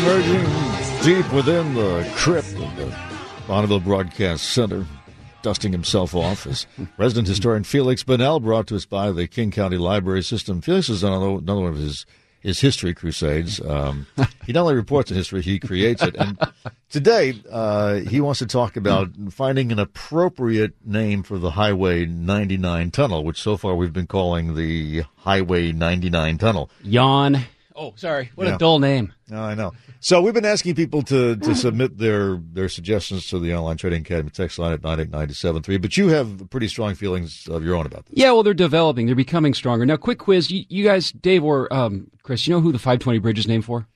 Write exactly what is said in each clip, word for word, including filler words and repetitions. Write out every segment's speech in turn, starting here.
emerging deep within the crypt of the Bonneville Broadcast Center, dusting himself off, as resident historian Felix Bunnell, brought to us by the King County Library System. Felix is another, another one of his, his history crusades. Um, he not only reports on history, he creates it. And today, uh, he wants to talk about finding an appropriate name for the Highway ninety-nine tunnel, which so far we've been calling the Highway ninety-nine tunnel. Yawn. Oh, sorry. What yeah. a dull name. No, I know. So we've been asking people to, to submit their, their suggestions to the Online Trading Academy text line at nine eight nine seven three. But you have pretty strong feelings of your own about this. Yeah, well, they're developing. They're becoming stronger. Now, quick quiz. You, you guys, Dave or um, Chris, you know who the five twenty bridge is named for?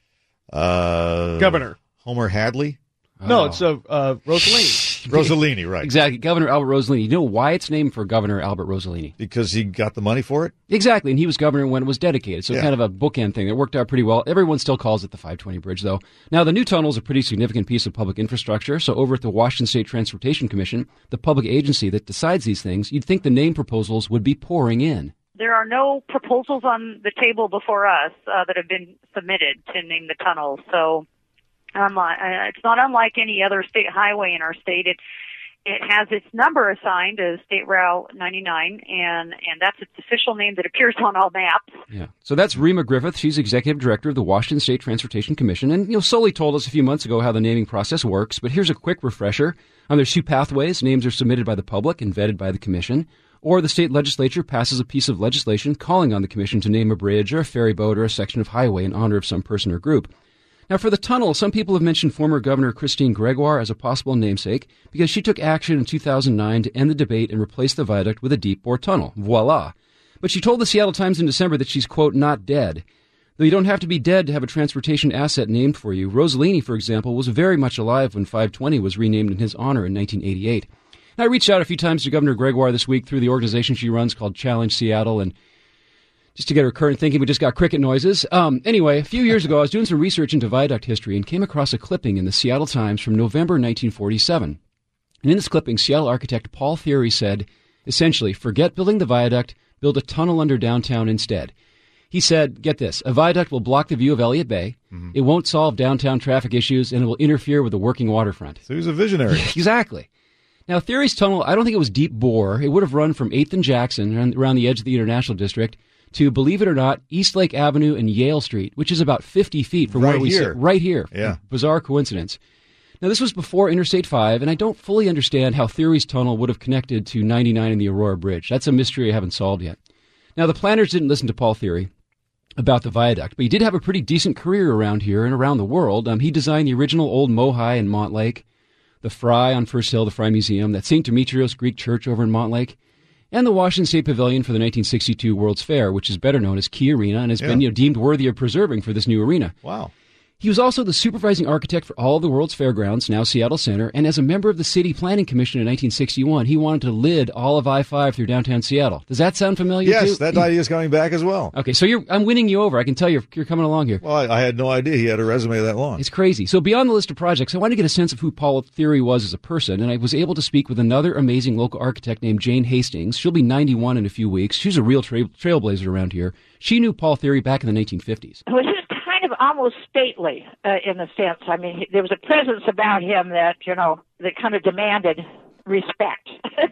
Uh, Governor. Homer Hadley? No, oh. it's uh, uh, Rossellini. Rossellini, right. Exactly. Governor Albert Rossellini. You know why it's named for Governor Albert Rossellini? Because he got the money for it? Exactly, and he was governor when it was dedicated, so yeah. kind of a bookend thing. It worked out pretty well. Everyone still calls it the five twenty bridge, though. Now, the new tunnel is a pretty significant piece of public infrastructure, so over at the Washington State Transportation Commission, the public agency that decides these things, you'd think the name proposals would be pouring in. There are no proposals on the table before us uh, that have been submitted to name the tunnel, so unlike, uh, it's not unlike any other state highway in our state. It it has its number assigned as State Route ninety-nine, and and that's its official name that appears on all maps. Yeah. So that's Rima Griffith. She's executive director of the Washington State Transportation Commission, and you know, Sully told us a few months ago how the naming process works. But here's a quick refresher. Um, there's two pathways. Names are submitted by the public and vetted by the commission, or the state legislature passes a piece of legislation calling on the commission to name a bridge or a ferry boat or a section of highway in honor of some person or group. Now, for the tunnel, some people have mentioned former Governor Christine Gregoire as a possible namesake because she took action in two thousand nine to end the debate and replace the viaduct with a deep-bore tunnel. Voila. But she told the Seattle Times in December that she's, quote, not dead. Though you don't have to be dead to have a transportation asset named for you. Rossellini, for example, was very much alive when five twenty was renamed in his honor in nineteen eighty-eight. And I reached out a few times to Governor Gregoire this week through the organization she runs called Challenge Seattle, and just to get her current thinking, we just got cricket noises. Um, anyway, a few years ago, I was doing some research into viaduct history and came across a clipping in the Seattle Times from November nineteen forty-seven. And in this clipping, Seattle architect Paul Thierry said, essentially, forget building the viaduct, build a tunnel under downtown instead. He said, get this, a viaduct will block the view of Elliott Bay, mm-hmm. it won't solve downtown traffic issues, and it will interfere with the working waterfront. So he was a visionary. Exactly. Now, Thierry's tunnel, I don't think it was deep bore. It would have run from eighth and Jackson, around the edge of the International District, to, believe it or not, Eastlake Avenue and Yale Street, which is about fifty feet from right where we here. sit. Right here. Yeah. Bizarre coincidence. Now, this was before Interstate five, and I don't fully understand how Thierry's tunnel would have connected to ninety-nine and the Aurora Bridge. That's a mystery I haven't solved yet. Now, the planners didn't listen to Paul Thierry about the viaduct, but he did have a pretty decent career around here and around the world. Um, he designed the original old Mohai in Montlake, the Fry on First Hill, the Fry Museum, that Saint Demetrios Greek Church over in Montlake, and the Washington State Pavilion for the nineteen sixty-two World's Fair, which is better known as Key Arena and has yeah. been you know, deemed worthy of preserving for this new arena. Wow. He was also the supervising architect for all of the World's Fairgrounds, now Seattle Center, and as a member of the City Planning Commission in nineteen sixty-one, he wanted to lid all of I five through downtown Seattle. Does that sound familiar yes, too? Yes, that idea is coming back as well. Okay, so you're, I'm winning you over. I can tell you're, you're coming along here. Well, I, I had no idea he had a resume that long. It's crazy. So beyond the list of projects, I wanted to get a sense of who Paul Thierry was as a person, and I was able to speak with another amazing local architect named Jane Hastings. She'll be ninety-one in a few weeks. She's a real tra- trailblazer around here. She knew Paul Thierry back in the nineteen fifties. Well, he was kind of almost stately uh, in a sense. I mean, he, there was a presence about him that, you know, that kind of demanded respect,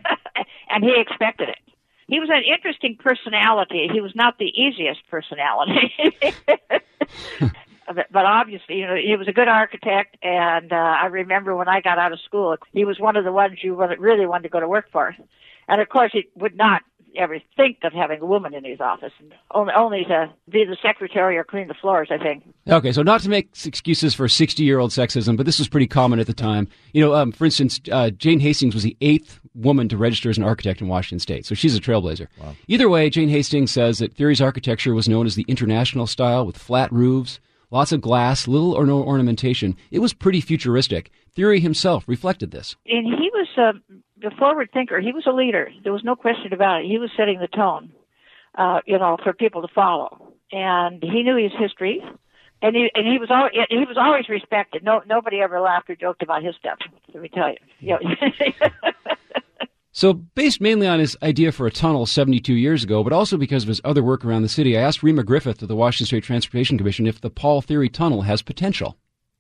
and he expected it. He was an interesting personality. He was not the easiest personality. But obviously, you know, he was a good architect, and uh, I remember when I got out of school, he was one of the ones you really wanted to go to work for. And of course, he would not ever think of having a woman in his office, and only, only to be the secretary or clean the floors, I think. Okay, so not to make excuses for sixty-year-old sexism, but this was pretty common at the time. You know, um, for instance, uh, Jane Hastings was the eighth woman to register as an architect in Washington State, so she's a trailblazer. Wow. Either way, Jane Hastings says that Thierry's architecture was known as the international style with flat roofs, lots of glass, little or no ornamentation. It was pretty futuristic. Thierry himself reflected this. And he was a, a forward thinker. He was a leader. There was no question about it. He was setting the tone, uh, you know, for people to follow. And he knew his history, and he and he was always, he was always respected. No, nobody ever laughed or joked about his stuff. Let me tell you. you know. So, based mainly on his idea for a tunnel seventy-two years ago, but also because of his other work around the city, I asked Rima Griffith of the Washington State Transportation Commission if the Paul Thierry Tunnel has potential.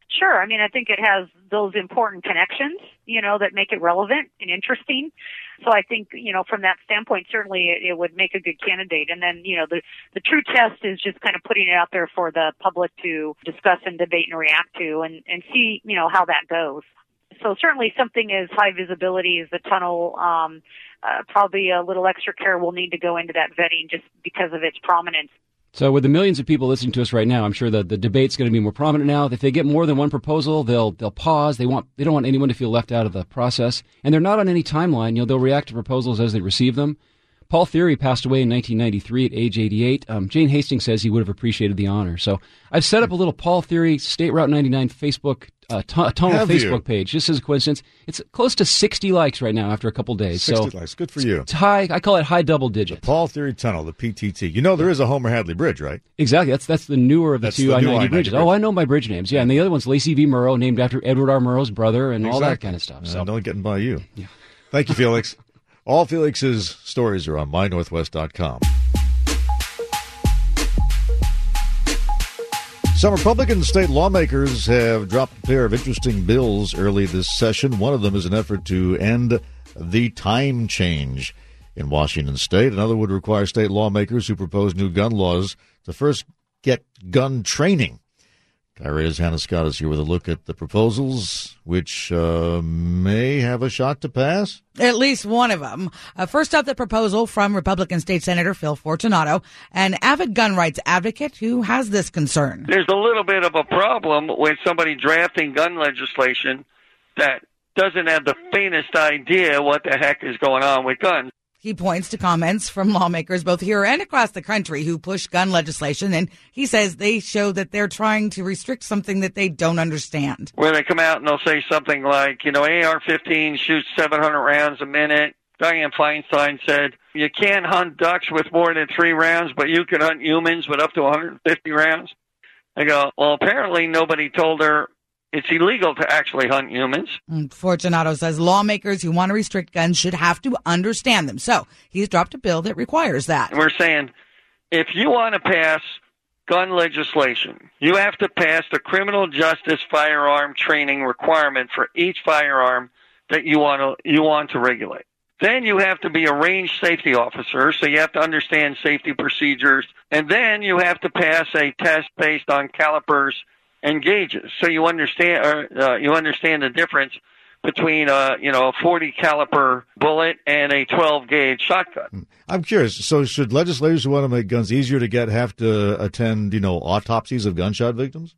Sure. I mean, I think it has those important connections, you know, that make it relevant and interesting. So I think, you know, from that standpoint, certainly it, it would make a good candidate. And then, you know, the, the true test is just kind of putting it out there for the public to discuss and debate and react to and, and see, you know, how that goes. So certainly something as high visibility as the tunnel, um, uh, probably a little extra care will need to go into that vetting just because of its prominence. So with the millions of people listening to us right now, I'm sure that the debate's going to be more prominent now. If they get more than one proposal, they'll they'll pause. They want they don't want anyone to feel left out of the process, and they're not on any timeline. You know, they'll react to proposals as they receive them. Paul Thierry passed away in nineteen ninety-three at age eighty-eight. Um, Jane Hastings says he would have appreciated the honor. So I've set up a little Paul Thierry State Route ninety-nine Facebook uh, t- tunnel Facebook you? page. Just as a coincidence, it's close to sixty likes right now after a couple days. sixty so likes, good for you. It's high. I call it high double digits. The Paul Thierry Tunnel, the P T T. You know there is a Homer Hadley Bridge, right? Exactly. That's that's the newer of the that's two the I ninety I ninety bridges. bridge. Oh, I know my bridge names. Yeah, and the other one's Lacey V. Murrow, named after Edward R. Murrow's brother, and exactly. all that kind of stuff. So uh, don't getting by you. Yeah. Thank you, Felix. All Felix's stories are on my northwest dot com. Some Republican state lawmakers have dropped a pair of interesting bills early this session. One of them is an effort to end the time change in Washington state. Another would require state lawmakers who propose new gun laws to first get gun training. Kyria's Hannah Scott is here with a look at the proposals, which uh, may have a shot to pass. At least one of them. Uh, first up, the proposal from Republican State Senator Phil Fortunato, an avid gun rights advocate who has this concern. There's a little bit of a problem with somebody drafting gun legislation that doesn't have the faintest idea what the heck is going on with guns. He points to comments from lawmakers both here and across the country who push gun legislation, and he says they show that they're trying to restrict something that they don't understand. Where they come out and they'll say something like, you know, A R fifteen shoots seven hundred rounds a minute. Dianne Feinstein said, you can't hunt ducks with more than three rounds, but you can hunt humans with up to one hundred fifty rounds. I go, well, apparently nobody told her it's illegal to actually hunt humans. Fortunato says lawmakers who want to restrict guns should have to understand them. So he's dropped a bill that requires that. And we're saying if you want to pass gun legislation, you have to pass the criminal justice firearm training requirement for each firearm that you want to you want to regulate. Then you have to be a range safety officer, so you have to understand safety procedures. And then you have to pass a test based on calipers and gauges, so you understand uh, you understand the difference between uh, you know a forty caliber bullet and a twelve gauge shotgun. I'm curious. So, should legislators who want to make guns easier to get have to attend, you know, autopsies of gunshot victims?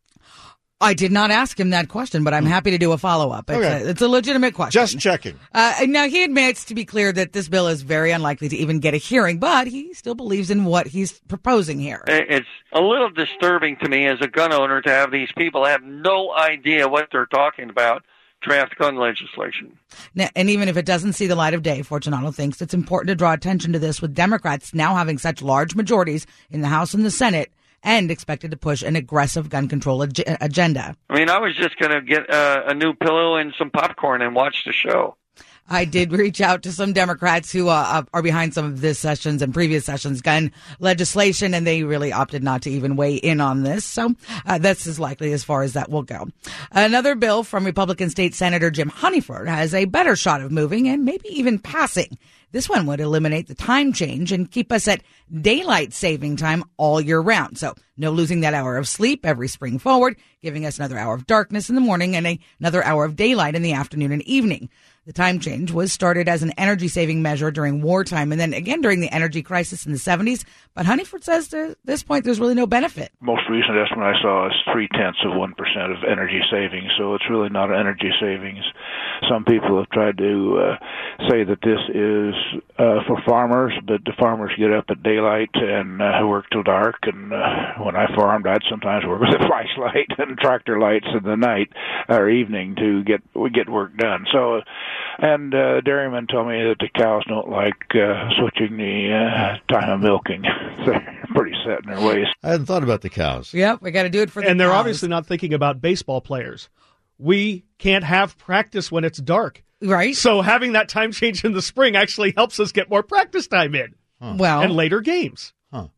I did not ask him that question, but I'm happy to do a follow-up. It's, okay. a, it's a legitimate question. Just checking. Uh, now, he admits, to be clear, that this bill is very unlikely to even get a hearing, but he still believes in what he's proposing here. It's a little disturbing to me as a gun owner to have these people have no idea what they're talking about draft gun legislation. Now, and even if it doesn't see the light of day, Fortunato thinks it's important to draw attention to this, with Democrats now having such large majorities in the House and the Senate, and expected to push an aggressive gun control ag- agenda. I mean, I was just going to get uh, a new pillow and some popcorn and watch the show. I did reach out to some Democrats who uh, are behind some of this sessions and previous sessions gun legislation, and they really opted not to even weigh in on this. So uh, that's as likely as far as that will go. Another bill from Republican State Senator Jim Honeyford has a better shot of moving and maybe even passing. This one would eliminate the time change and keep us at daylight saving time all year round. So no losing that hour of sleep every spring forward, giving us another hour of darkness in the morning and a, another hour of daylight in the afternoon and evening. The time change was started as an energy-saving measure during wartime and then again during the energy crisis in the seventies. But Honeyford says at this point there's really no benefit. Most recent estimate I saw is three-tenths of one percent of energy savings, so it's really not an energy savings. Some people have tried to uh, say that this is uh, for farmers, but the farmers get up at daylight and uh, work till dark. And uh, when I farmed, I'd sometimes work with a flashlight and tractor lights in the night or evening to get we get work done. So. And uh, dairymen tell me that the cows don't like uh, switching the uh, time of milking. They're pretty set in their ways. I hadn't thought about the cows. Yep, we got to do it for the And they're cows. obviously not thinking about baseball players. We can't have practice when it's dark. Right. So having that time change in the spring actually helps us get more practice time in. Huh. Well, and later games. Huh.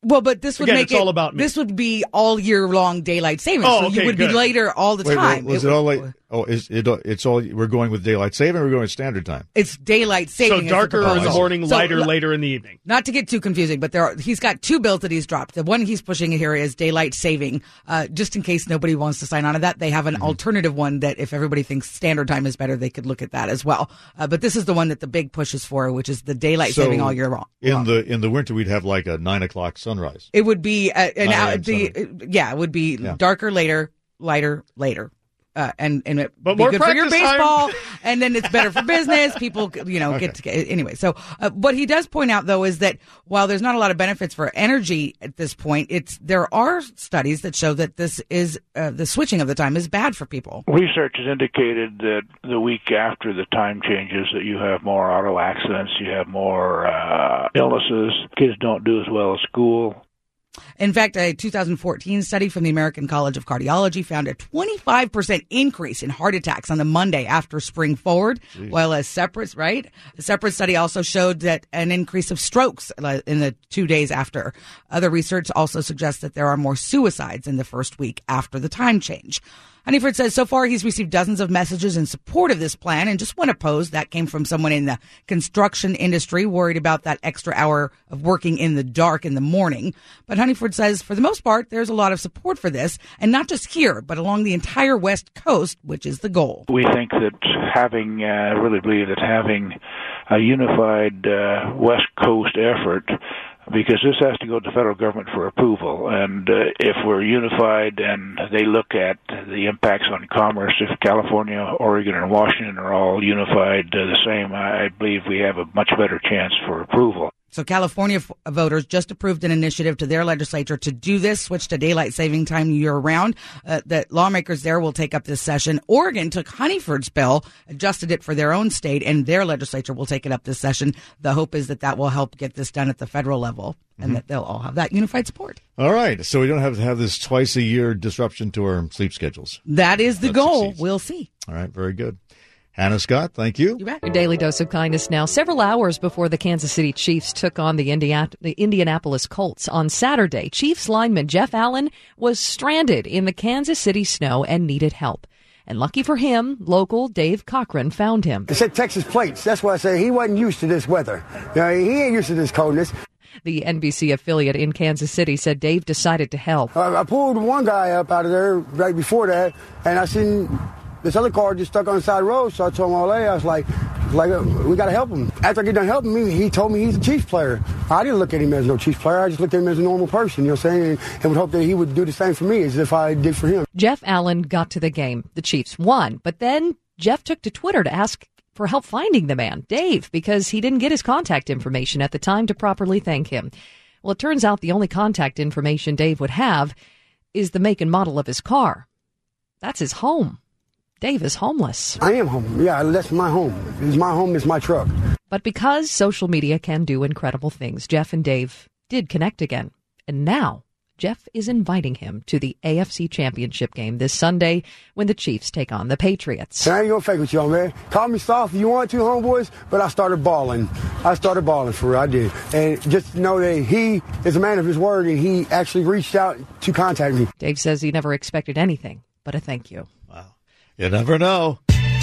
Well, but this would Again, make it's it, all about me. this would be all year long daylight savings. Oh, so okay, you would good. be later all the Wait, time. wait, was it, all like? Oh, is it? It's all. We're going with daylight saving. Or we're going with standard time. It's daylight So saving. is the darker in the proposal. morning, So, lighter l- later in the evening. Not to get too confusing, but there are, he's got two bills that he's dropped. The one he's pushing here is daylight saving. Uh, just in case nobody wants to sign on to that, they have an Mm-hmm. alternative one that if everybody thinks standard time is better, they could look at that as well. Uh, but this is the one that the big push is for, which is the daylight So saving all year long. In the in the winter, we'd have like a nine o'clock sunrise. It would be uh, an nine hour. a.m. The yeah, it would be Yeah. darker later, lighter later. Uh, and and it But be more good for your practice time. baseball, and then it's better for business. People, you know, get to anyway. So uh, what he does point out though is that while there's not a lot of benefits for energy at this point, it's there are studies that show that this is uh, the switching of the time is bad for people. Research has indicated that the week after the time changes that you have more auto accidents, you have more uh, illnesses, kids don't do as well at school. In fact, a two thousand fourteen study from the American College of Cardiology found a twenty-five percent increase in heart attacks on the Monday after spring forward, Jeez. while a separate, right? A separate study also showed that an increase of strokes in the two days after. Other research also suggests that there are more suicides in the first week after the time change. Honeyford says so far he's received dozens of messages in support of this plan, and just one opposed. That came from someone in the construction industry worried about that extra hour of working in the dark in the morning. But Honeyford says for the most part, there's a lot of support for this, and not just here, but along the entire West Coast, which is the goal. We think that having, uh, really believe that having a unified uh, West Coast effort, because this has to go to the federal government for approval. And uh, if we're unified and they look at the impacts on commerce, if California, Oregon, and Washington are all unified uh, the same, I believe we have a much better chance for approval. So California f- voters just approved an initiative to their legislature to do this, switch to daylight saving time year round. Uh, that lawmakers there will take up this session. Oregon took Honeyford's bill, adjusted it for their own state, and their legislature will take it up this session. The hope is that that will help get this done at the federal level, and Mm-hmm. that they'll all have that unified support. All right, so we don't have to have this twice a year disruption to our sleep schedules. That is the That goal. succeeds. We'll see. All right, very good. Hannah Scott, thank you. You bet. Your daily dose of kindness now. Several hours before the Kansas City Chiefs took on the, Indiana, the Indianapolis Colts on Saturday, Chiefs lineman Jeff Allen was stranded in the Kansas City snow and needed help. And lucky for him, local Dave Cochran found him. It said Texas plates. That's why I say he wasn't used to this weather. You know, he ain't used to this coldness. The N B C affiliate in Kansas City said Dave decided to help. I, I pulled one guy up out of there right before that, and I seen this other car just stuck on the side of the road. So I told him, all hey, I was like, like uh, we got to help him. After I get done helping me, he told me he's a Chiefs player. I didn't look at him as no Chiefs player. I just looked at him as a normal person, you know what I'm saying? And, and would hope that he would do the same for me as if I did for him. Jeff Allen got to the game. The Chiefs won. But then Jeff took to Twitter to ask for help finding the man, Dave, because he didn't get his contact information at the time to properly thank him. Well, it turns out the only contact information Dave would have is the make and model of his car. That's his home. Dave is homeless. I am home. Yeah, that's my home. It's my home. It's my truck. But because social media can do incredible things, Jeff and Dave did connect again. And now Jeff is inviting him to the A F C Championship game this Sunday when the Chiefs take on the Patriots. I ain't gonna fake with y'all, man. Call me soft if you want to, homeboys, but I started balling. I started balling for real, I did. And just know that he is a man of his word, and he actually reached out to contact me. Dave says he never expected anything but a thank you. Wow. You never know.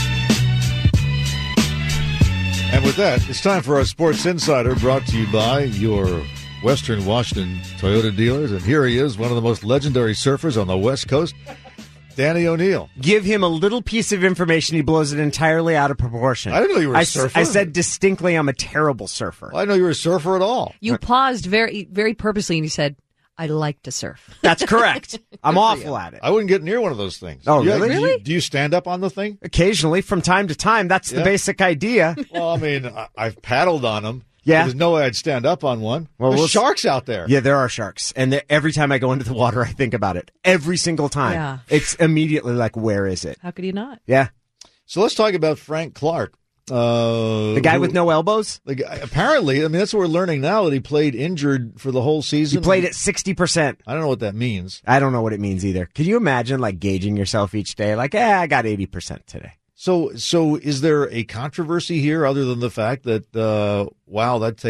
And with that, it's time for our Sports Insider, brought to you by your Western Washington Toyota dealers. And here he is, one of the most legendary surfers on the West Coast, Danny O'Neill. Give him a little piece of information, he blows it entirely out of proportion. I didn't know you were a I, surfer. I said distinctly I'm a terrible surfer. Well, I didn't know you were a surfer at all. You paused very, very purposely and you said, I like to surf. That's correct. I'm awful at it. I wouldn't get near one of those things. Oh, You- really? Do you, Really? do you stand up on the thing? Occasionally, from time to time, that's Yeah. the basic idea. Well, I mean, I, I've paddled on them. Yeah. There's no way I'd stand up on one. Well, There's we'll- sharks out there. Yeah, there are sharks. And the- every time I go into the water, I think about it. Every single time. Yeah. It's immediately like, where is it? How could you not? Yeah. So let's talk about Frank Clark. Uh, The guy who- with no elbows? The guy, apparently, I mean, that's what we're learning now, that he played injured for the whole He season. played at sixty percent. I don't know what that means. I don't know what it means either. Can you imagine, like, gauging yourself each day? Like, eh, I got eighty percent today. So, so is there a controversy here other than the fact that, uh, wow, that takes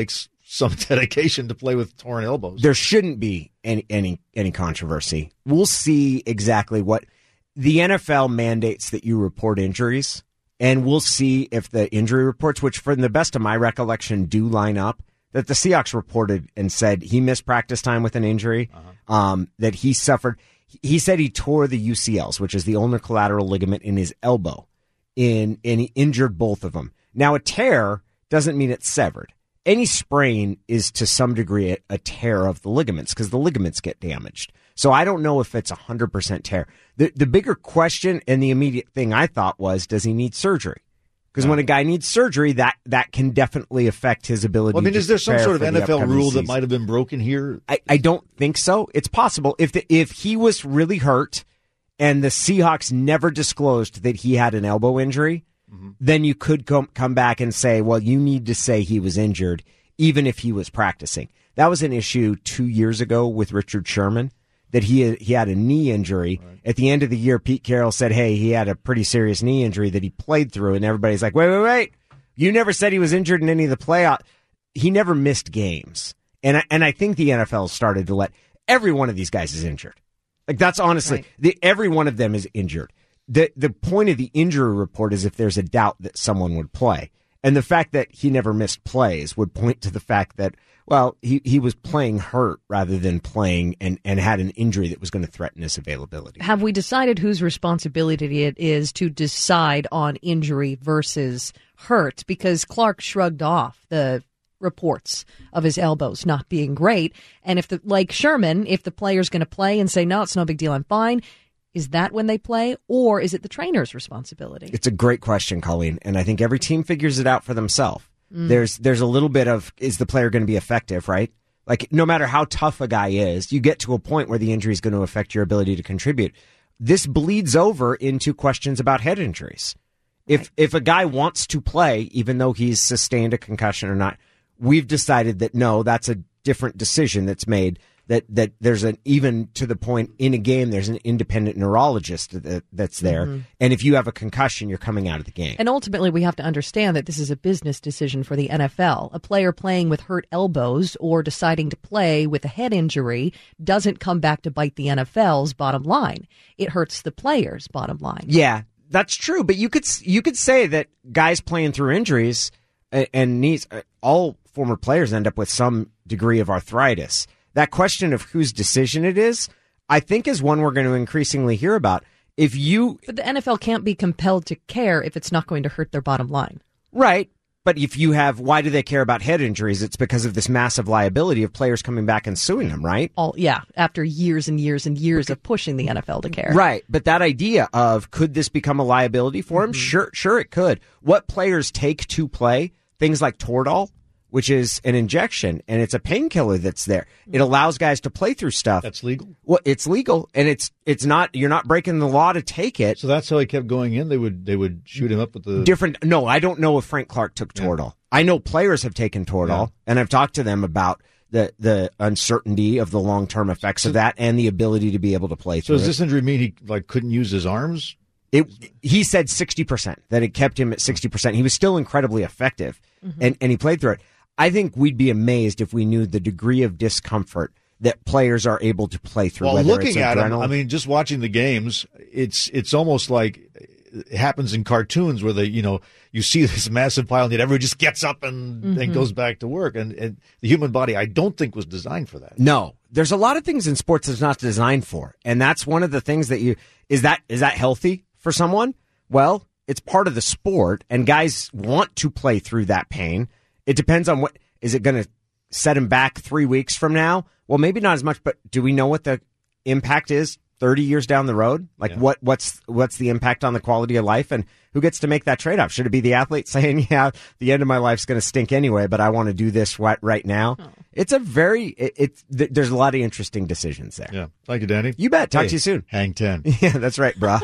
some dedication to play with torn elbows. There shouldn't be any any any controversy. We'll see exactly what the N F L mandates that you report injuries, and we'll see if the injury reports, which from the best of my recollection do line up, that the Seahawks reported and said he missed practice time with an injury, uh-huh. um, that he suffered. He said he tore the U C Ls, which is the ulnar collateral ligament in his elbow, in and he injured both of them. Now, a tear doesn't mean it's severed. Any sprain is to some degree a tear of the ligaments because the ligaments get damaged. So I don't know if it's a one hundred percent tear. The the bigger question and the immediate thing I thought was, does he need surgery? Because when a guy needs surgery, that, that can definitely affect his ability well, I mean, to is there some prepare sort of for N the F L upcoming rule season. that might have been broken here? I, I don't think so. It's possible. If the, if he was really hurt and the Seahawks never disclosed that he had an elbow injury, mm-hmm. then you could come, come back and say, well, you need to say he was injured, even if he was practicing. That was an issue two years ago with Richard Sherman, that he had, he had a knee injury. Right. At the end of the year, Pete Carroll said, hey, he had a pretty serious knee injury that he played through, and everybody's like, wait, wait, wait. You never said he was injured in any of the playoffs. He never missed games. And I, and I think the N F L started to let every one of these guys is injured. Like, that's honestly, right. the, every one of them is injured. The the point of the injury report is if there's a doubt that someone would play. And the fact that he never missed plays would point to the fact that, well, he, he was playing hurt rather than playing and, and had an injury that was going to threaten his availability. Have we decided whose responsibility it is to decide on injury versus hurt? Because Clark shrugged off the reports of his elbows not being great. And if the, like Sherman, if the player's going to play and say, no, it's no big deal, I'm fine, is that when they play, or is it the trainer's responsibility? It's a great question, Colleen, and I think every team figures it out for themselves. Mm. There's there's a little bit of, is the player going to be effective, right? Like, no matter how tough a guy is, you get to a point where the injury is going to affect your ability to contribute. This bleeds over into questions about head injuries. If right. if a guy wants to play, even though he's sustained a concussion or not, we've decided that no, that's a different decision that's made. That that there's an, even to the point in a game, there's an independent neurologist that, that's there. Mm-hmm. And if you have a concussion, you're coming out of the game. And ultimately, we have to understand that this is a business decision for the N F L. A player playing with hurt elbows or deciding to play with a head injury doesn't come back to bite the N F L's bottom line. It hurts the player's bottom line. Yeah, that's true. But you could you could say that guys playing through injuries and, and knees, all former players end up with some degree of arthritis. That question of whose decision it is, I think, is one we're going to increasingly hear about. If you, but the N F L can't be compelled to care if it's not going to hurt their bottom line. Right. But if you have, why do they care about head injuries? It's because of this massive liability of players coming back and suing them, right? All, yeah, after years and years and years of pushing the N F L to care. Right. But that idea of, could this become a liability for him? Mm-hmm. Sure, sure it could. What players take to play, things like Toradol, which is an injection, and it's a painkiller that's there. It allows guys to play through stuff. That's legal? Well, it's legal, and it's it's not, you're not breaking the law to take it. So that's how he kept going in? They would they would shoot him up with the... Different, no, I don't know if Frank Clark took Toradol. Yeah. I know players have taken Toradol, yeah. and I've talked to them about the, the uncertainty of the long-term effects so, of that and the ability to be able to play so through it. So does this injury mean he like couldn't use his arms? It, he said sixty percent, that it kept him at sixty percent. He was still incredibly effective, mm-hmm. and, and he played through it. I think we'd be amazed if we knew the degree of discomfort that players are able to play through. Well, whether looking it's at adrenaline. him, I mean, just watching the games, it's it's almost like it happens in cartoons where they, you know, you see this massive pile and yet everyone just gets up and, mm-hmm. and goes back to work. And, and the human body, I don't think, was designed for that. No, there's a lot of things in sports that's not designed for, and that's one of the things that you is that is that healthy for someone? Well, it's part of the sport, and guys want to play through that pain. It depends on what. Is it going to set him back three weeks from now? Well, maybe not as much, but do we know what the impact is thirty years down the road? Like, yeah. what what's what's the impact on the quality of life, and who gets to make that trade-off? Should it be the athlete saying, yeah, the end of my life's going to stink anyway, but I want to do this right, right now? Oh. It's a very, it, it's th- there's a lot of interesting decisions there. Yeah. Thank you, Danny. You bet. Talk hey, to you soon. Hang ten. Yeah, that's right, brah.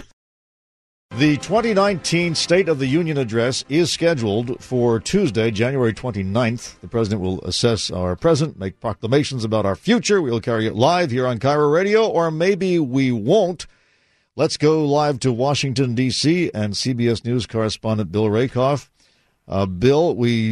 The twenty nineteen State of the Union Address is scheduled for Tuesday, January twenty-ninth. The President will assess our present, make proclamations about our future. We'll carry it live here on Cairo Radio, or maybe we won't. Let's go live to Washington, D C, and C B S News correspondent Bill Rakoff. Uh, Bill, we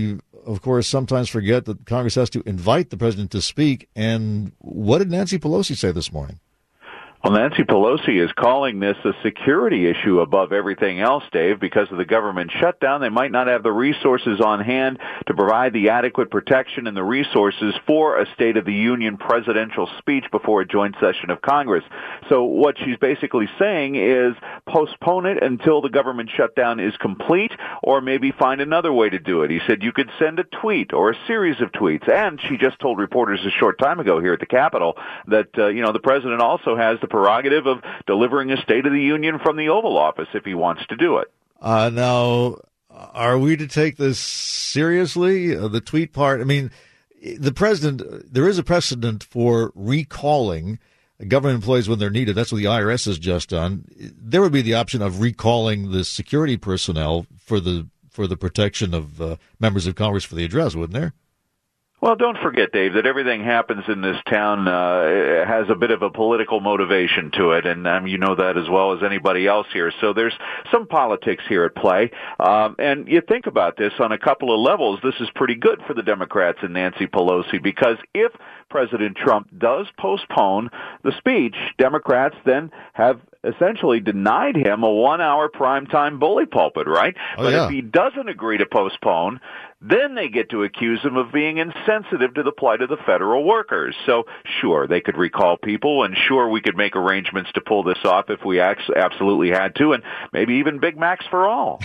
of course, sometimes forget that Congress has to invite the president to speak. And what did Nancy Pelosi say this morning? Well, Nancy Pelosi is calling this a security issue above everything else, Dave. Because of the government shutdown, they might not have the resources on hand to provide the adequate protection and the resources for a State of the Union presidential speech before a joint session of Congress. So what she's basically saying is postpone it until the government shutdown is complete, or maybe find another way to do it. He said you could send a tweet or a series of tweets. And she just told reporters a short time ago here at the Capitol that, uh, you know, the president also has the prerogative of delivering a State of the Union from the Oval Office if he wants to do it. Uh, now, are we to take this seriously? Uh, the tweet part, I mean, the president, there is a precedent for recalling government employees when they're needed. That's what the I R S has just done. There would be the option of recalling the security personnel for the for the protection of uh, members of Congress for the address, wouldn't there? Well, don't forget, Dave, that everything happens in this town uh, has a bit of a political motivation to it, and um, you know that as well as anybody else here. So there's some politics here at play. Um, and you think about this on a couple of levels, this is pretty good for the Democrats and Nancy Pelosi, because if President Trump does postpone the speech, Democrats then have essentially denied him a one-hour primetime bully pulpit, right? Oh, but yeah. if he doesn't agree to postpone, then they get to accuse him of being insensitive to the plight of the federal workers. So, sure, they could recall people, and sure, we could make arrangements to pull this off if we absolutely had to, and maybe even Big Macs for all.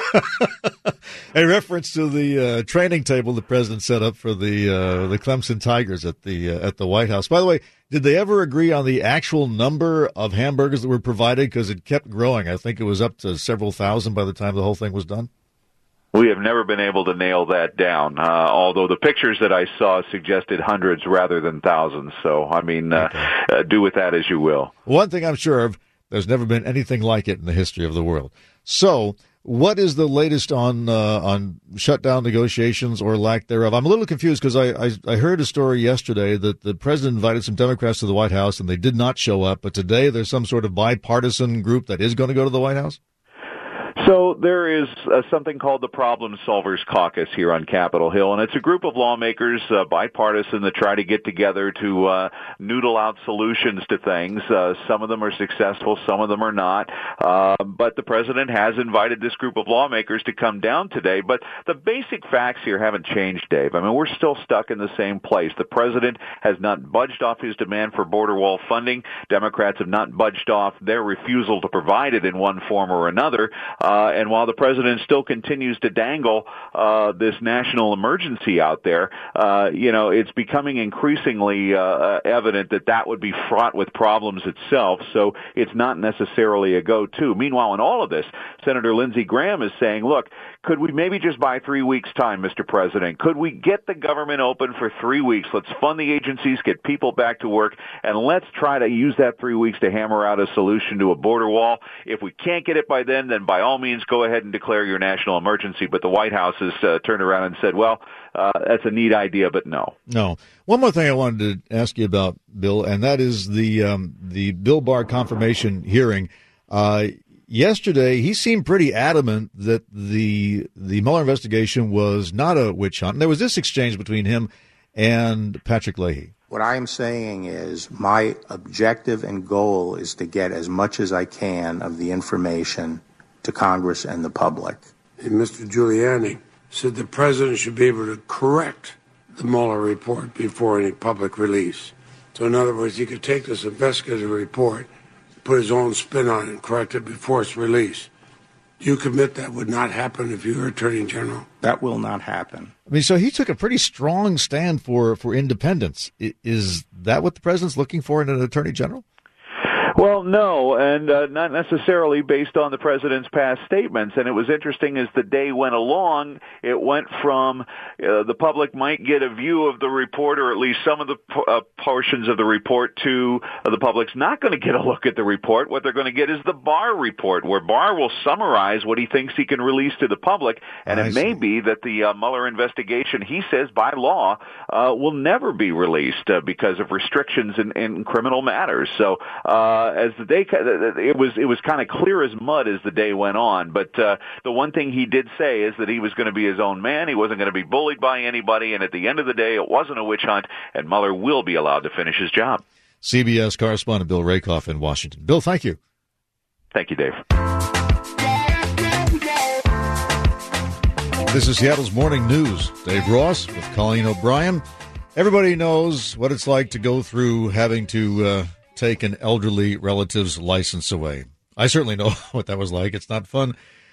A reference to the uh, training table the president set up for the uh, the Clemson Tigers at the uh, at the White House. By the way, did they ever agree on the actual number of hamburgers that were provided? Because it kept growing. I think it was up to several thousand by the time the whole thing was done. We have never been able to nail that down, uh, although the pictures that I saw suggested hundreds rather than thousands. So, I mean, uh, okay. uh, do with that as you will. One thing I'm sure of, there's never been anything like it in the history of the world. So, what is the latest on uh, on shutdown negotiations or lack thereof? I'm a little confused because I, I, I heard a story yesterday that the president invited some Democrats to the White House and they did not show up, but today there's some sort of bipartisan group that is going to go to the White House? So there is uh, something called the Problem Solvers Caucus here on Capitol Hill, and it's a group of lawmakers, uh, bipartisan, that try to get together to uh, noodle out solutions to things. Uh, some of them are successful, some of them are not. Uh, but the president has invited this group of lawmakers to come down today. But the basic facts here haven't changed, Dave. I mean, we're still stuck in the same place. The president has not budged off his demand for border wall funding. Democrats have not budged off their refusal to provide it in one form or another. Uh, and while the president still continues to dangle uh, this national emergency out there, uh, you know, it's becoming increasingly uh, evident that that would be fraught with problems itself. So it's not necessarily a go-to. Meanwhile, in all of this, Senator Lindsey Graham is saying, look, could we maybe just buy three weeks' time, Mister President? Could we get the government open for three weeks? Let's fund the agencies, get people back to work, and let's try to use that three weeks to hammer out a solution to a border wall. If we can't get it by then, then by all means go ahead and declare your national emergency. But the White House has uh, turned around and said, well, uh, that's a neat idea, but no. No. One more thing I wanted to ask you about, Bill, and that is the um, the Bill Barr confirmation hearing. Uh Yesterday, he seemed pretty adamant that the the Mueller investigation was not a witch hunt. And there was this exchange between him and Patrick Leahy. What I am saying is my objective and goal is to get as much as I can of the information to Congress and the public. And Mister Giuliani said the president should be able to correct the Mueller report before any public release. So in other words, he could take this investigative report, put his own spin on it, and correct it before it's released. Do you commit that would not happen if you were Attorney General? That will not happen. I mean, so he took a pretty strong stand for, for independence. Is that what the president's looking for in an Attorney General? Well, no, and uh, not necessarily based on the president's past statements. And it was interesting as the day went along, it went from uh, the public might get a view of the report, or at least some of the uh, portions of the report, to uh, the public's not going to get a look at the report. What they're going to get is the Barr report, where Barr will summarize what he thinks he can release to the public. And I it see. may be that the uh, Mueller investigation, he says by law, uh, will never be released uh, because of restrictions in, in criminal matters. So, uh, uh, as the day, it was, it was kind of clear as mud as the day went on. But, uh, the one thing he did say is that he was going to be his own man. He wasn't going to be bullied by anybody. And at the end of the day, it wasn't a witch hunt, and Mueller will be allowed to finish his job. C B S correspondent Bill Rakoff in Washington. Bill, thank you. Thank you, Dave. This is Seattle's Morning News. Dave Ross with Colleen O'Brien. Everybody knows what it's like to go through having to uh, take an elderly relative's license away. I certainly know what that was like. It's not fun.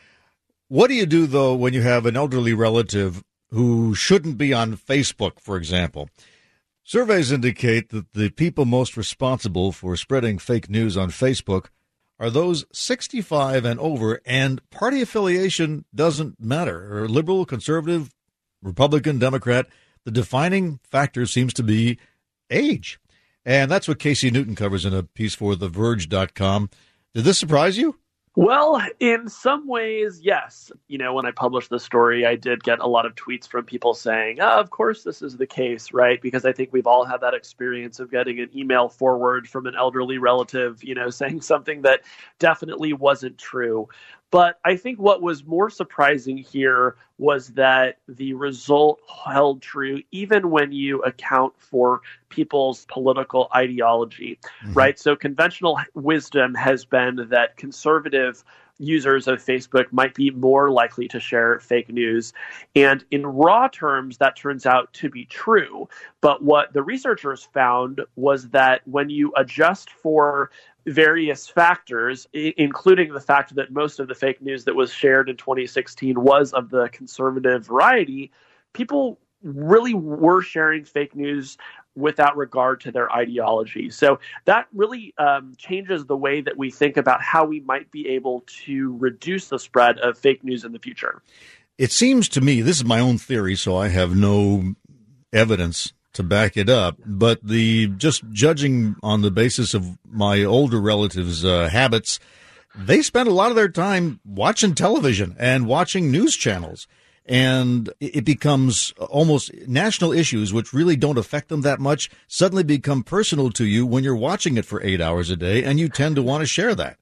What do you do, though, when you have an elderly relative who shouldn't be on Facebook, for example? Surveys indicate that the people most responsible for spreading fake news on Facebook are those sixty-five and over, and party affiliation doesn't matter. Or liberal, conservative, Republican, Democrat, the defining factor seems to be age. And that's what Casey Newton covers in a piece for the verge dot com. Did this surprise you? Well, in some ways, yes. You know, when I published the story, I did get a lot of tweets from people saying, oh, of course this is the case, right? Because I think we've all had that experience of getting an email forward from an elderly relative, you know, saying something that definitely wasn't true. But I think what was more surprising here was that the result held true even when you account for people's political ideology, mm-hmm. right? So conventional wisdom has been that conservative users of Facebook might be more likely to share fake news. And in raw terms, that turns out to be true. But what the researchers found was that when you adjust for various factors, I- including the fact that most of the fake news that was shared in twenty sixteen was of the conservative variety, people really were sharing fake news without regard to their ideology. So that really um, changes the way that we think about how we might be able to reduce the spread of fake news in the future. It seems to me, this is my own theory, so I have no evidence to back it up, but the just judging on the basis of my older relatives' uh, habits, they spend a lot of their time watching television and watching news channels. And it becomes almost national issues, which really don't affect them that much, suddenly become personal to you when you're watching it for eight hours a day, and you tend to want to share that.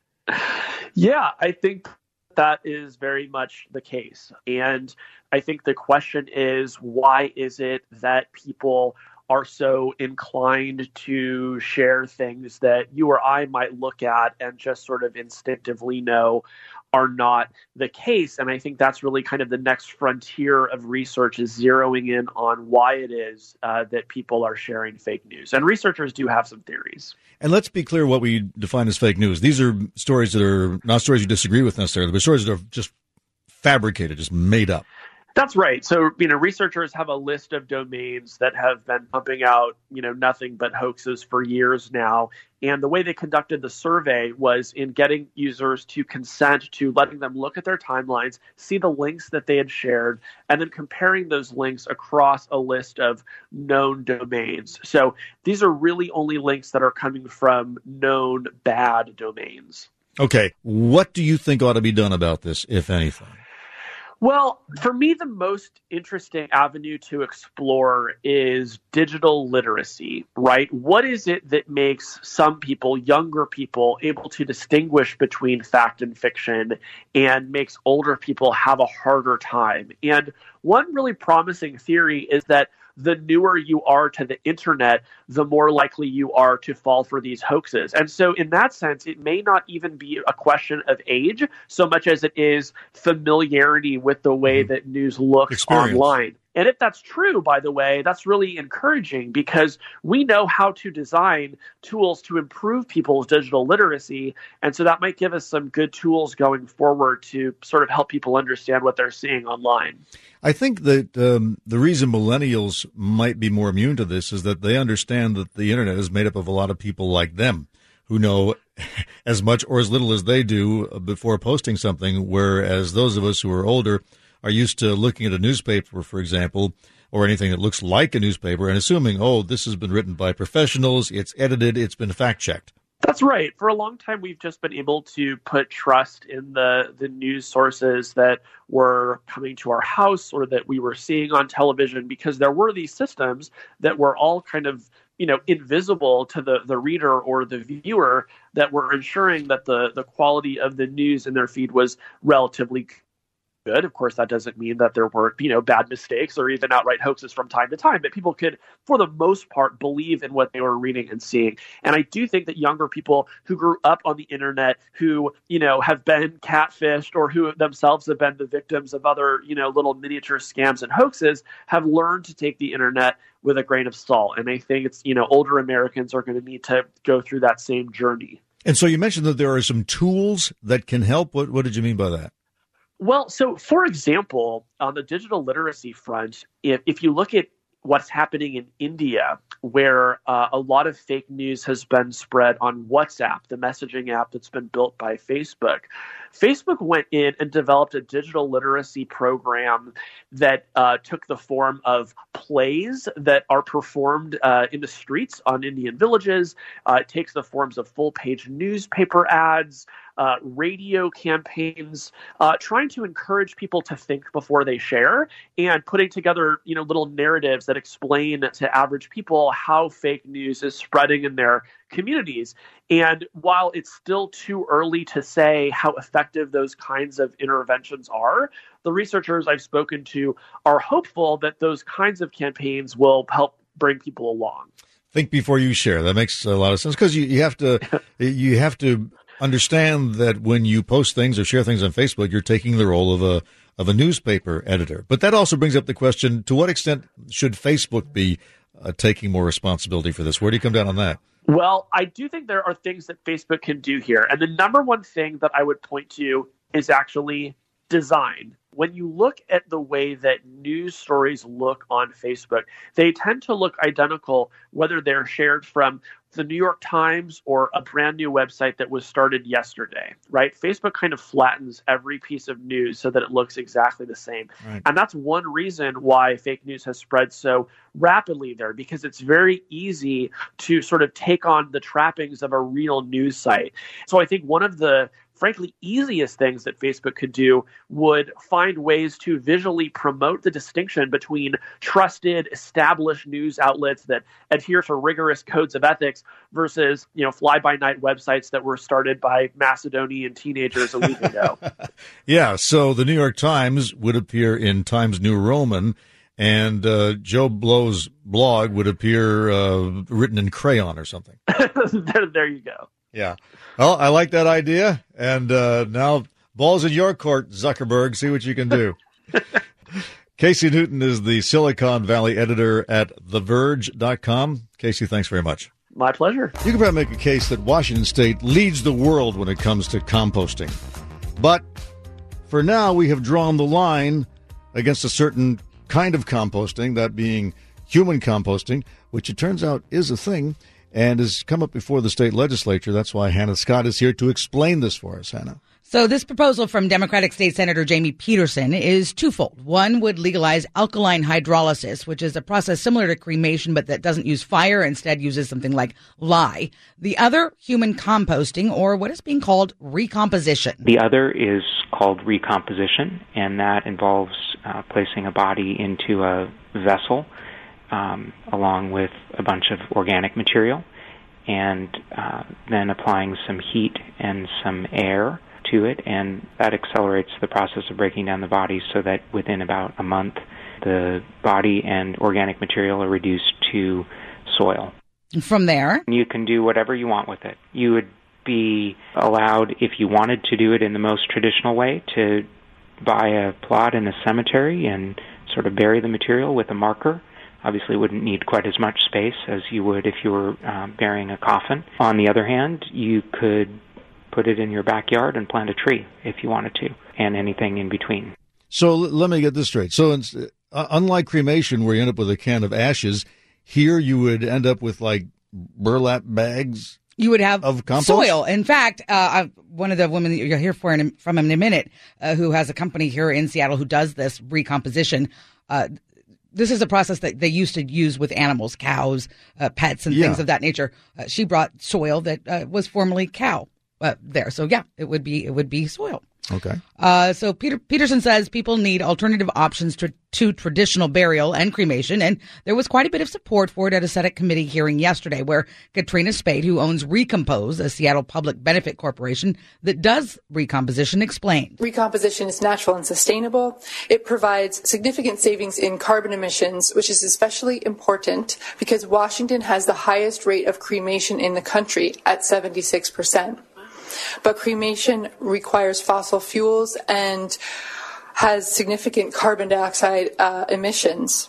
Yeah, I think that is very much the case. And I think the question is, why is it that people are so inclined to share things that you or I might look at and just sort of instinctively know are not the case? And I think that's really kind of the next frontier of research, is zeroing in on why it is uh, that people are sharing fake news. And researchers do have some theories. And let's be clear what we define as fake news. These are stories that are not stories you disagree with necessarily, but stories that are just fabricated, just made up. That's right. So, you know, researchers have a list of domains that have been pumping out, you know, nothing but hoaxes for years now. And the way they conducted the survey was in getting users to consent to letting them look at their timelines, see the links that they had shared, and then comparing those links across a list of known domains. So these are really only links that are coming from known bad domains. Okay. What do you think ought to be done about this, if anything? Well, for me, the most interesting avenue to explore is digital literacy, right? What is it that makes some people, younger people, able to distinguish between fact and fiction, and makes older people have a harder time? And one really promising theory is that the newer you are to the internet, the more likely you are to fall for these hoaxes. And so in that sense, it may not even be a question of age so much as it is familiarity with the way that news looks Experience. online. And if that's true, by the way, that's really encouraging, because we know how to design tools to improve people's digital literacy. And so that might give us some good tools going forward to sort of help people understand what they're seeing online. I think that um, the reason millennials might be more immune to this is that they understand that the internet is made up of a lot of people like them who know as much or as little as they do before posting something, whereas those of us who are older are used to looking at a newspaper, for example, or anything that looks like a newspaper and assuming, oh, this has been written by professionals, it's edited, it's been fact-checked. That's right. For a long time, we've just been able to put trust in the, the news sources that were coming to our house or that we were seeing on television, because there were these systems that were all kind of you know, invisible to the, the reader or the viewer, that were ensuring that the, the quality of the news in their feed was relatively good. Of course, that doesn't mean that there weren't, you know, bad mistakes or even outright hoaxes from time to time, but people could, for the most part, believe in what they were reading and seeing. And I do think that younger people who grew up on the internet, who, you know, have been catfished or who themselves have been the victims of other, you know, little miniature scams and hoaxes, have learned to take the internet with a grain of salt. And I think it's, you know, older Americans are going to need to go through that same journey. And so you mentioned that there are some tools that can help. What, what did you mean by that? Well, so for example, on the digital literacy front, if, if you look at what's happening in India, where uh, a lot of fake news has been spread on WhatsApp, the messaging app that's been built by Facebook, Facebook went in and developed a digital literacy program that uh, took the form of plays that are performed uh, in the streets on Indian villages. Uh, it takes the forms of full-page newspaper ads, Uh, radio campaigns, uh, trying to encourage people to think before they share, and putting together, you know, little narratives that explain to average people how fake news is spreading in their communities. And while it's still too early to say how effective those kinds of interventions are, the researchers I've spoken to are hopeful that those kinds of campaigns will help bring people along. Think before you share. That makes a lot of sense, because you, you have to you have to understand that when you post things or share things on Facebook, you're taking the role of a of a newspaper editor. But that also brings up the question: to what extent should Facebook be uh, taking more responsibility for this? Where do you come down on that? Well, I do think there are things that Facebook can do here, and the number one thing that I would point to is actually design. When you look at the way that news stories look on Facebook, they tend to look identical whether they're shared from the New York Times or a brand new website that was started yesterday, right? Facebook kind of flattens every piece of news so that it looks exactly the same. Right. And that's one reason why fake news has spread so rapidly there, because it's very easy to sort of take on the trappings of a real news site. So I think one of the frankly easiest things that Facebook could do would find ways to visually promote the distinction between trusted, established news outlets that adhere to rigorous codes of ethics versus, you know, fly-by-night websites that were started by Macedonian teenagers a week ago. Yeah, so the New York Times would appear in Times New Roman, and uh, Joe Blow's blog would appear uh, written in crayon or something. there, there you go. Yeah. Well, I like that idea. And uh, now, ball's in your court, Zuckerberg. See what you can do. Casey Newton is the Silicon Valley editor at the verge dot com. Casey, thanks very much. My pleasure. You can probably make a case that Washington State leads the world when it comes to composting. But for now, we have drawn the line against a certain kind of composting, that being human composting, which it turns out is a thing and has come up before the state legislature. That's why Hannah Scott is here to explain this for us, Hannah. So this proposal from Democratic State Senator Jamie Peterson is twofold. One would legalize alkaline hydrolysis, which is a process similar to cremation, but that doesn't use fire, instead uses something like lye. The other, human composting, or what is being called recomposition. The other is called recomposition, and that involves uh, placing a body into a vessel Um, along with a bunch of organic material, and uh, then applying some heat and some air to it, and that accelerates the process of breaking down the body so that within about a month the body and organic material are reduced to soil. From there, you can do whatever you want with it. You would be allowed, if you wanted to do it in the most traditional way, to buy a plot in a cemetery and sort of bury the material with a marker. Obviously, it wouldn't need quite as much space as you would if you were uh, burying a coffin. On the other hand, you could put it in your backyard and plant a tree if you wanted to, and anything in between. So l- let me get this straight. So it's, uh, unlike cremation, where you end up with a can of ashes, here you would end up with like burlap bags. You would have of compost? Soil. In fact, uh, one of the women that you'll hear for in, from in a minute, uh, who has a company here in Seattle who does this recomposition, uh, this is a process that they used to use with animals, cows, uh, pets, and yeah. things of that nature. Uh, she brought soil that uh, was formerly cow uh, there. So, yeah, it would be it would be soil. Okay. Uh, so Peter Peterson says people need alternative options to, to traditional burial and cremation, and there was quite a bit of support for it at a Senate committee hearing yesterday, where Katrina Spade, who owns Recompose, a Seattle public benefit corporation that does recomposition, explained. Recomposition is natural and sustainable. It provides significant savings in carbon emissions, which is especially important because Washington has the highest rate of cremation in the country at seventy-six percent. But cremation requires fossil fuels and has significant carbon dioxide uh, emissions.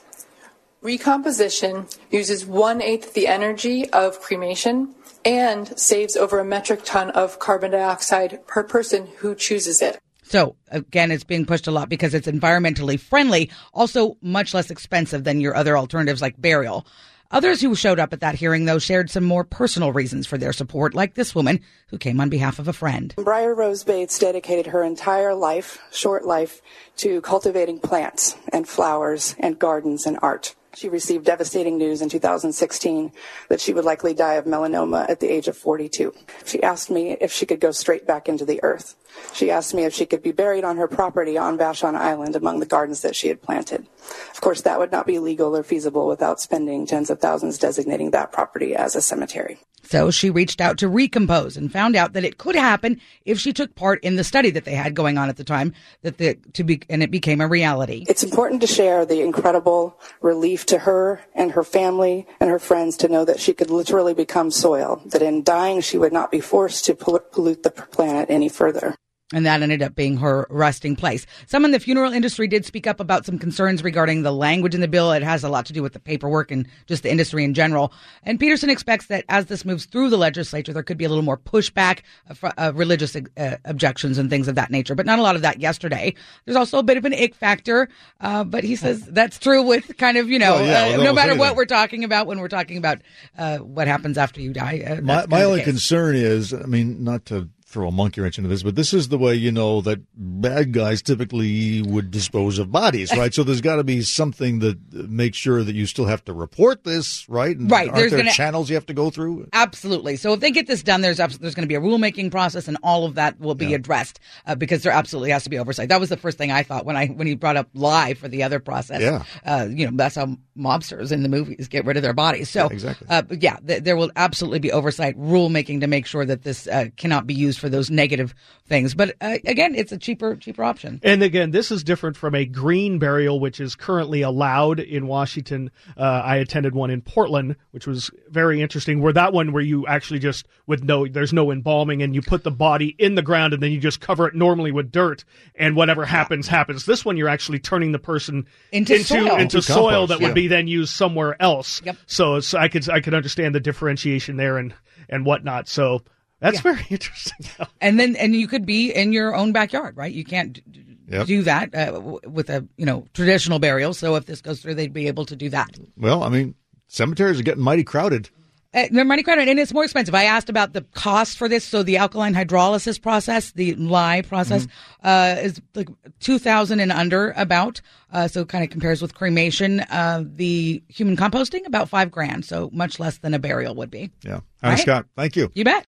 Recomposition uses one-eighth the energy of cremation and saves over a metric ton of carbon dioxide per person who chooses it. So, again, it's being pushed a lot because it's environmentally friendly, also much less expensive than your other alternatives like burial. Others who showed up at that hearing, though, shared some more personal reasons for their support, like this woman who came on behalf of a friend. Briar Rose Bates dedicated her entire life, short life, to cultivating plants and flowers and gardens and art. She received devastating news in two thousand sixteen that she would likely die of melanoma at the age of forty-two. She asked me if she could go straight back into the earth. She asked me if she could be buried on her property on Vashon Island among the gardens that she had planted. Of course, that would not be legal or feasible without spending tens of thousands designating that property as a cemetery. So she reached out to Recompose and found out that it could happen if she took part in the study that they had going on at the time, that the, to be, and it became a reality. It's important to share the incredible relief to her and her family and her friends to know that she could literally become soil, that in dying she would not be forced to pollute the planet any further. And that ended up being her resting place. Some in the funeral industry did speak up about some concerns regarding the language in the bill. It has a lot to do with the paperwork and just the industry in general. And Peterson expects that as this moves through the legislature, there could be a little more pushback, uh, uh, religious uh, objections and things of that nature, but not a lot of that yesterday. There's also a bit of an ick factor, uh, but he says that's true with kind of, you know, well, yeah, uh, well, no matter what that. we're talking about when we're talking about uh, what happens after you die. Uh, my my only concern is, I mean, not to throw a monkey wrench into this, but this is the way, you know, that bad guys typically would dispose of bodies, right? So there's got to be something that makes sure that you still have to report this, right? And right. Aren't There's there gonna, channels you have to go through? Absolutely. So if they get this done, there's there's going to be a rulemaking process, and all of that will be yeah. addressed uh, because there absolutely has to be oversight. That was the first thing I thought when I when he brought up lie for the other process. Yeah. Uh, you know, that's how mobsters in the movies get rid of their bodies. So yeah, exactly. uh, yeah, th- there will absolutely be oversight, rulemaking to make sure that this uh, cannot be used for those negative things. But uh, again, it's a cheaper cheaper option. And again, this is different from a green burial, which is currently allowed in Washington. Uh, I attended one in Portland, which was very interesting, where that one where you actually just, with no, there's no embalming, and you put the body in the ground and then you just cover it normally with dirt, and whatever happens, happens. This one, you're actually turning the person into, into soil, into soil compost, that yeah. would be then used somewhere else. Yep. So it's, I could I could understand the differentiation there and, and whatnot. So that's yeah. very interesting. And then, and you could be in your own backyard, right? You can't d- yep. do that uh, w- with a, you know, traditional burial. So if this goes through, they'd be able to do that. Well, I mean, cemeteries are getting mighty crowded. Uh, they're mighty crowded, and it's more expensive. I asked about the cost for this. So the alkaline hydrolysis process, the lye process, mm-hmm. uh, is like two thousand and under about. Uh, so it kind of compares with cremation. Uh, the human composting, about five grand. So much less than a burial would be. Yeah. All right, Scott. Thank you. You bet.